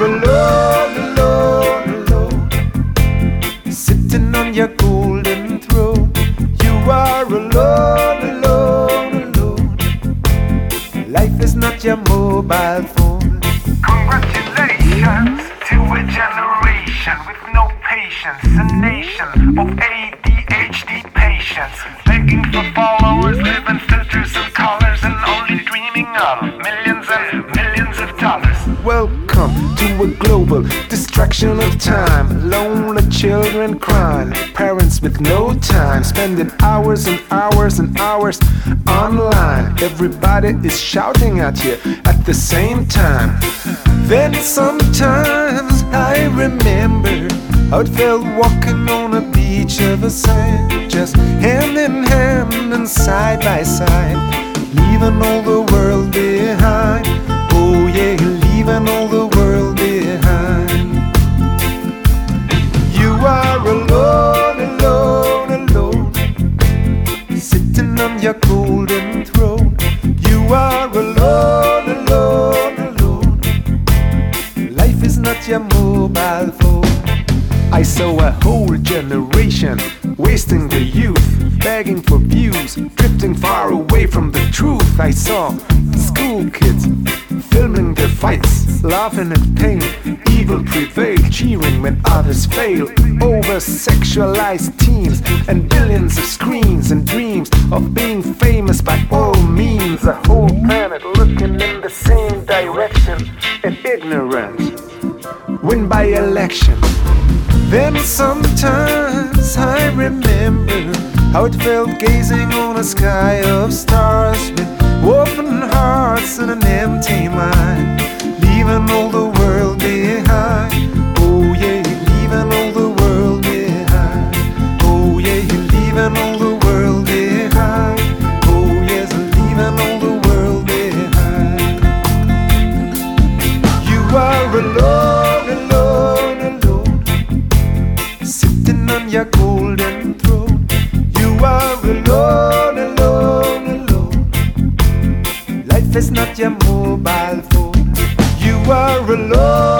alone, alone, alone, sitting on your golden throne. You are alone, alone, alone. Life is not your mobile phone. Congratulations to a generation with no patience, a nation of ADHD patients, begging for followers, living filters and colors, and only dreaming of millions and millions of dollars. Welcome to a global distraction of time. Lonely children crying, parents with no time, spending hours and hours and hours online. Everybody is shouting at you at the same time. Then sometimes I remember how it felt walking on a beach of the sand, just hand in hand and side by side, leaving all the world behind. Oh yeah, leaving all the world behind. You are alone, alone, alone, sitting on your golden throne. You are alone, alone, alone. Life is not your mobile phone. I saw a whole generation wasting their youth, begging for views, drifting far away from the truth. I saw school kids filming their fights, laughing at pain. Evil prevailed, cheering when others fail. Over-sexualized teens and billions of screens and dreams of being famous by all means. The whole planet looking in the same direction, and ignorance win by election. Then sometimes I remember how it felt gazing on a sky of stars with open hearts and an empty mind, leaving all the world behind. Oh yeah, leaving all the world behind. Oh yeah, leaving all the world behind. Oh yes, leaving all the world behind. You are alone, alone, alone, sitting on your golden throne. You are alone, alone, alone. Life is not your mobile phone. You are alone.